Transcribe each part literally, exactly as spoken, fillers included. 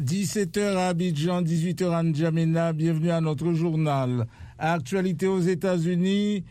dix-sept heures à Abidjan, dix-huit heures à N'Djamena. Bienvenue à notre journal. Actualité aux États-Unis.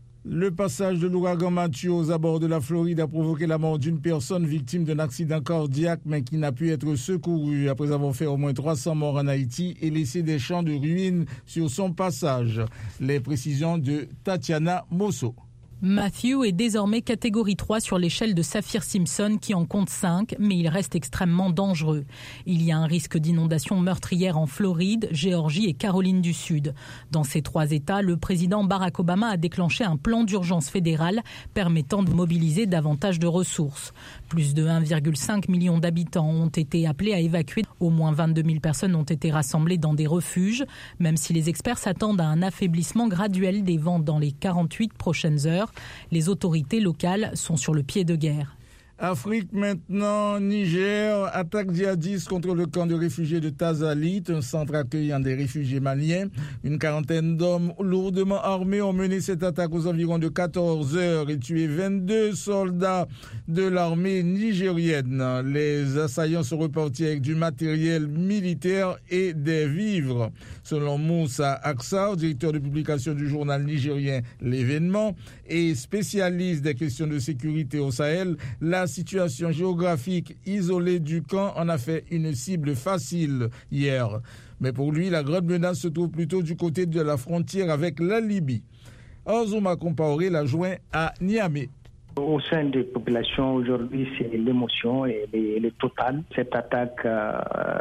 Le passage de l'ouragan Matthew aux abords de la Floride a provoqué la mort d'une personne victime d'un accident cardiaque mais qui n'a pu être secourue après avoir fait au moins trois cents morts en Haïti et laissé des champs de ruines sur son passage. Les précisions de Tatiana Mosso. Matthew est désormais catégorie trois sur l'échelle de Saffir-Simpson qui en compte cinq, mais il reste extrêmement dangereux. Il y a un risque d'inondation meurtrière en Floride, Géorgie et Caroline du Sud. Dans ces trois États, le président Barack Obama a déclenché un plan d'urgence fédéral permettant de mobiliser davantage de ressources. Plus de un virgule cinq million d'habitants ont été appelés à évacuer. Au moins vingt-deux mille personnes ont été rassemblées dans des refuges, même si les experts s'attendent à un affaiblissement graduel des vents dans les quarante-huit prochaines heures. Les autorités locales sont sur le pied de guerre. Afrique maintenant, Niger, attaque djihadiste contre le camp de réfugiés de Tazalit, un centre accueillant des réfugiés maliens. Une quarantaine d'hommes lourdement armés ont mené cette attaque aux environs de quatorze heures et tué vingt-deux soldats de l'armée nigérienne. Les assaillants sont repartis avec du matériel militaire et des vivres. Selon Moussa Aksar, directeur de publication du journal nigérien L'événement et spécialiste des questions de sécurité au Sahel, la situation géographique isolée du camp en a fait une cible facile hier. Mais pour lui, la grande menace se trouve plutôt du côté de la frontière avec la Libye. Ozuma Compaoré l'a joint à Niamey. Au sein des populations, aujourd'hui, c'est l'émotion et le total. Cette attaque euh,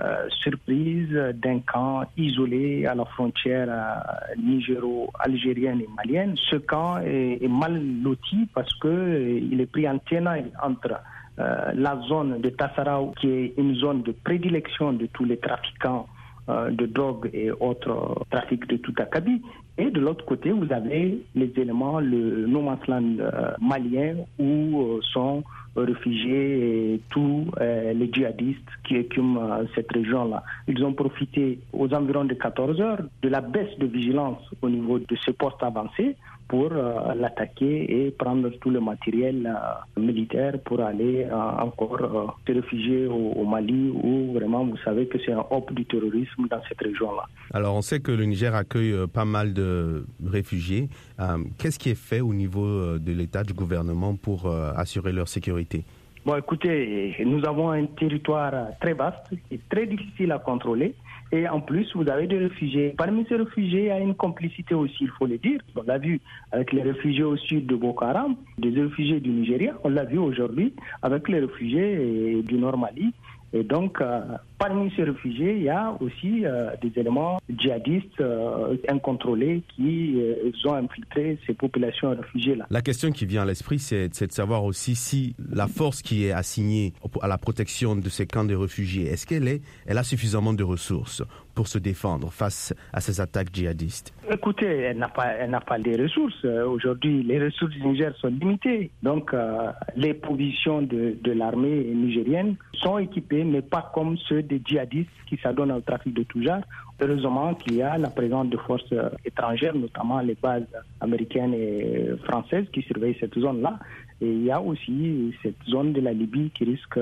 surprise d'un camp isolé à la frontière euh, nigéro-algérienne et malienne. Ce camp est, est mal loti parce qu'il euh, est pris en tenaille entre euh, la zone de Tassaraou, qui est une zone de prédilection de tous les trafiquants euh, de drogue et autres euh, trafics de tout acabit. Et de l'autre côté, vous avez les éléments, le no man's land euh, malien, où euh, sont réfugiés et tous euh, les djihadistes qui écument euh, cette région-là. Ils ont profité aux environs de quatorze heures de la baisse de vigilance au niveau de ce poste avancé pour euh, l'attaquer et prendre tout le matériel euh, militaire pour aller euh, encore euh, se réfugier au, au Mali, où vraiment vous savez que c'est un hub du terrorisme dans cette région-là. Alors on sait que le Niger accueille euh, pas mal de réfugiés. Euh, qu'est-ce qui est fait au niveau euh, de l'État, du gouvernement pour euh, assurer leur sécurité? Bon, écoutez, nous avons un territoire très vaste et très difficile à contrôler. Et en plus, vous avez des réfugiés. Parmi ces réfugiés, il y a une complicité aussi, il faut le dire. On l'a vu avec les réfugiés au sud de Boko Haram, des réfugiés du Nigeria. On l'a vu aujourd'hui avec les réfugiés du Nord Mali. Et donc, euh, parmi ces réfugiés, il y a aussi euh, des éléments djihadistes euh, incontrôlés qui euh, ont infiltré ces populations réfugiées-là. La question qui vient à l'esprit, c'est, c'est de savoir aussi si la force qui est assignée à la protection de ces camps de réfugiés, est-ce qu'elle est, elle a suffisamment de ressources pour se défendre face à ces attaques djihadistes? Écoutez, elle n'a pas, elle n'a pas les ressources. Aujourd'hui, les ressources du Niger sont limitées. Donc, euh, les provisions de, de l'armée nigérienne sont équipées, mais pas comme ceux des djihadistes qui s'adonnent au trafic de tout genre. Heureusement qu'il y a la présence de forces étrangères, notamment les bases américaines et françaises qui surveillent cette zone-là. Et il y a aussi cette zone de la Libye qui risque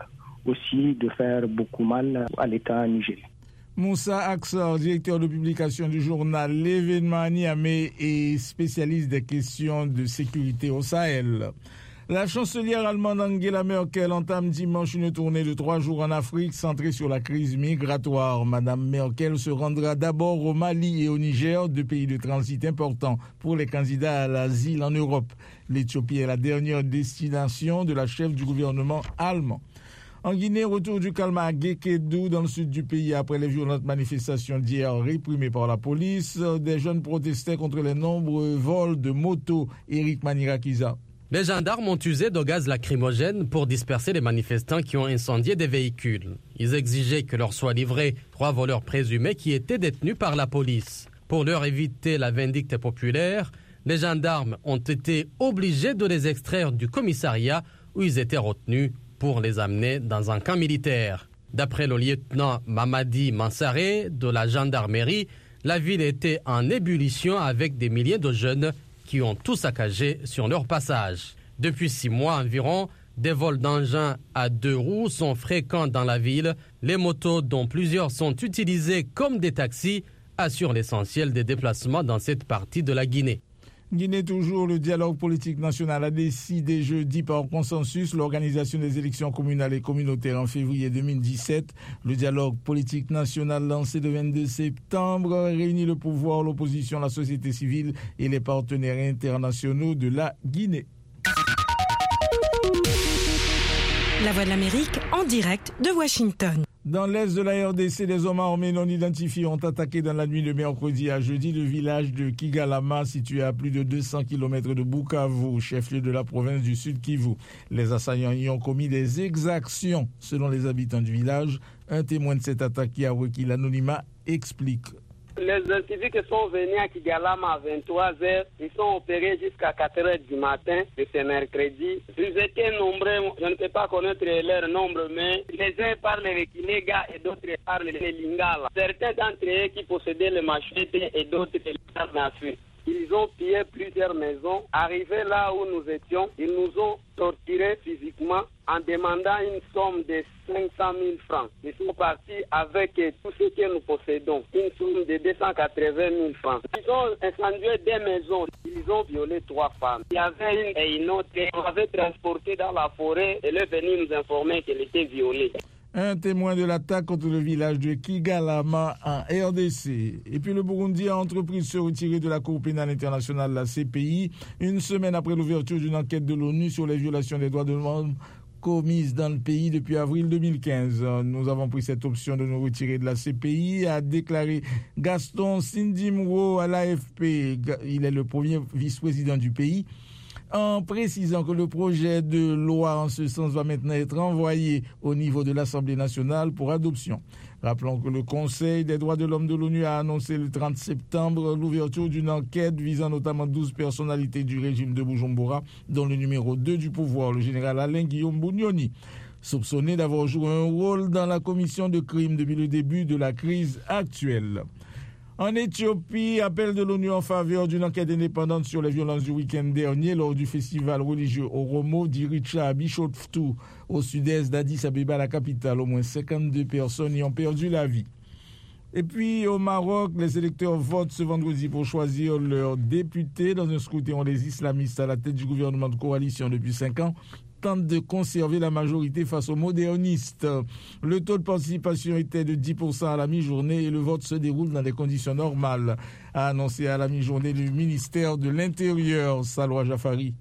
aussi de faire beaucoup mal à l'État nigérien. Moussa Aksar, directeur de publication du journal L'événement à Niamey et spécialiste des questions de sécurité au Sahel. La chancelière allemande Angela Merkel entame dimanche une tournée de trois jours en Afrique centrée sur la crise migratoire. Madame Merkel se rendra d'abord au Mali et au Niger, deux pays de transit importants pour les candidats à l'asile en Europe. L'Éthiopie est la dernière destination de la chef du gouvernement allemand. En Guinée, retour du calme à Guékédou, dans le sud du pays, après les violentes manifestations d'hier réprimées par la police. Des jeunes protestaient contre les nombreux vols de motos. Éric Manirakiza. Les gendarmes ont usé de gaz lacrymogène pour disperser les manifestants qui ont incendié des véhicules. Ils exigeaient que leur soient livrés trois voleurs présumés qui étaient détenus par la police. Pour leur éviter la vindicte populaire, les gendarmes ont été obligés de les extraire du commissariat où ils étaient retenus pour les amener dans un camp militaire. D'après le lieutenant Mamadi Mansaré de la gendarmerie, la ville était en ébullition avec des milliers de jeunes qui ont tout saccagé sur leur passage. Depuis six mois environ, Des vols d'engins à deux roues sont fréquents dans la ville. Les motos, dont plusieurs sont utilisées comme des taxis, assurent l'essentiel des déplacements dans cette partie de la Guinée. Guinée toujours, le dialogue politique national a décidé jeudi par consensus l'organisation des élections communales et communautaires en février deux mille dix-sept. Le dialogue politique national lancé le vingt-deux septembre réunit le pouvoir, l'opposition, la société civile et les partenaires internationaux de la Guinée. La Voix de l'Amérique en direct de Washington. Dans l'est de la R D C, des hommes armés non identifiés ont attaqué dans la nuit de mercredi à jeudi le village de Kigalama, situé à plus de deux cents kilomètres de Bukavu, chef-lieu de la province du Sud Kivu. Les assaillants y ont commis des exactions, selon les habitants du village. Un témoin de cette attaque qui a requis l'anonymat explique. Les individus qui sont venus à Kigalama à vingt-trois heures, ils sont opérés jusqu'à quatre heures du matin de ce mercredi. Ils étaient nombreux, je ne peux pas connaître leur nombre, mais les uns parlent le Kinega et d'autres parlent le Lingala. Certains d'entre eux qui possédaient le machete et d'autres les armes à feu. Ils ont pillé plusieurs maisons. Arrivés là où nous étions, ils nous ont torturés physiquement en demandant une somme de cinq cent mille francs. Ils sont partis avec tout ce que nous possédons, une somme de deux cent quatre-vingt mille francs. Ils ont incendié des maisons. Ils ont violé trois femmes. Il y avait une et une autre qu'on avait transportée dans la forêt et elle est venue nous informer qu'elle était violée. Un témoin de l'attaque contre le village de Kigalama en R D C. Et puis le Burundi a entrepris de se retirer de la Cour pénale internationale, la C P I, une semaine après l'ouverture d'une enquête de l'ONU sur les violations des droits de l'homme commises dans le pays depuis avril deux mille quinze. Nous avons pris cette option de nous retirer de la C P I, a déclaré Gaston Sindimwo à l'A F P. Il est le premier vice-président du pays, en précisant que le projet de loi en ce sens va maintenant être envoyé au niveau de l'Assemblée nationale pour adoption. Rappelons que le Conseil des droits de l'homme de l'ONU a annoncé le trente septembre l'ouverture d'une enquête visant notamment douze personnalités du régime de Bujumbura, dont le numéro deux du pouvoir, le général Alain Guillaume Bunyoni, soupçonné d'avoir joué un rôle dans la commission de crimes depuis le début de la crise actuelle. En Éthiopie, appel de l'ONU en faveur d'une enquête indépendante sur les violences du week-end dernier lors du festival religieux Oromo d'Iricha à Bishoftu, au sud-est d'Addis Abeba, la capitale. Au moins cinquante-deux personnes y ont perdu la vie. Et puis au Maroc, les électeurs votent ce vendredi pour choisir leurs députés dans un scrutin où les islamistes à la tête du gouvernement de coalition depuis cinq ans tentent de conserver la majorité face aux modernistes. Le taux de participation était de dix pour cent à la mi-journée et le vote se déroule dans des conditions normales, a annoncé à la mi-journée le ministère de l'Intérieur, Salwa Jafari.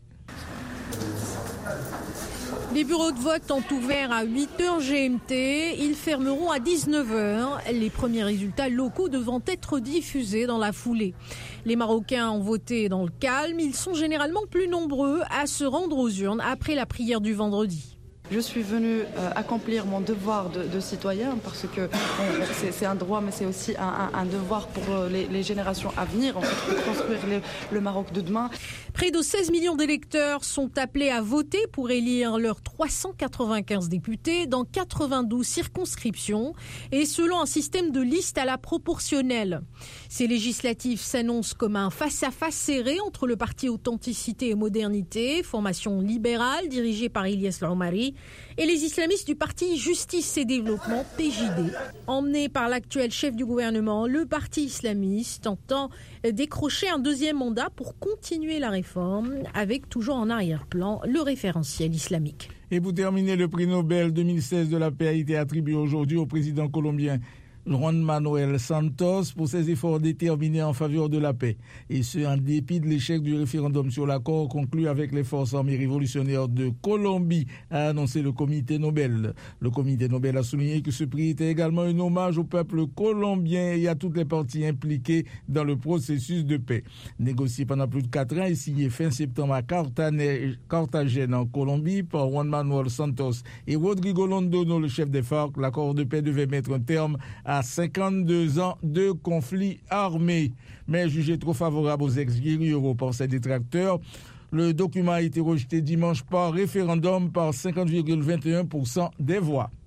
Les bureaux de vote ont ouvert à huit heures G M T. Ils fermeront à dix-neuf heures. Les premiers résultats locaux devant être diffusés dans la foulée. Les Marocains ont voté dans le calme. Ils sont généralement plus nombreux à se rendre aux urnes après la prière du vendredi. Je suis venue euh, accomplir mon devoir de, de citoyen parce que bon, c'est, c'est un droit mais c'est aussi un, un, un devoir pour euh, les, les générations à venir, en fait, pour construire les, le Maroc de demain. Près de seize millions d'électeurs sont appelés à voter pour élire leurs trois cent quatre-vingt-quinze députés dans quatre-vingt-douze circonscriptions et selon un système de liste à la proportionnelle. Ces législatives s'annoncent comme un face-à-face serré entre le parti Authenticité et Modernité, formation libérale dirigée par Ilyes Laomari, et les islamistes du parti Justice et Développement, P J D. Emmené par l'actuel chef du gouvernement, le parti islamiste entend décrocher un deuxième mandat pour continuer la réforme, avec toujours en arrière-plan le référentiel islamique. Et pour terminer, le prix Nobel deux mille seize de la paix a été attribué aujourd'hui au président colombien Juan Manuel Santos pour ses efforts déterminés en faveur de la paix, et ce en dépit de l'échec du référendum sur l'accord conclu avec les forces armées révolutionnaires de Colombie, a annoncé le comité Nobel. Le comité Nobel a souligné que ce prix était également un hommage au peuple colombien et à toutes les parties impliquées dans le processus de paix. Négocié pendant plus de quatre ans et signé fin septembre à Cartagena en Colombie par Juan Manuel Santos et Rodrigo Londono, le chef des FARC, l'accord de paix devait mettre un terme à à cinquante-deux ans de conflit armé. Mais jugé trop favorable aux ex-guerrilleros par ses détracteurs, le document a été rejeté dimanche par référendum par cinquante virgule vingt et un pour cent des voix.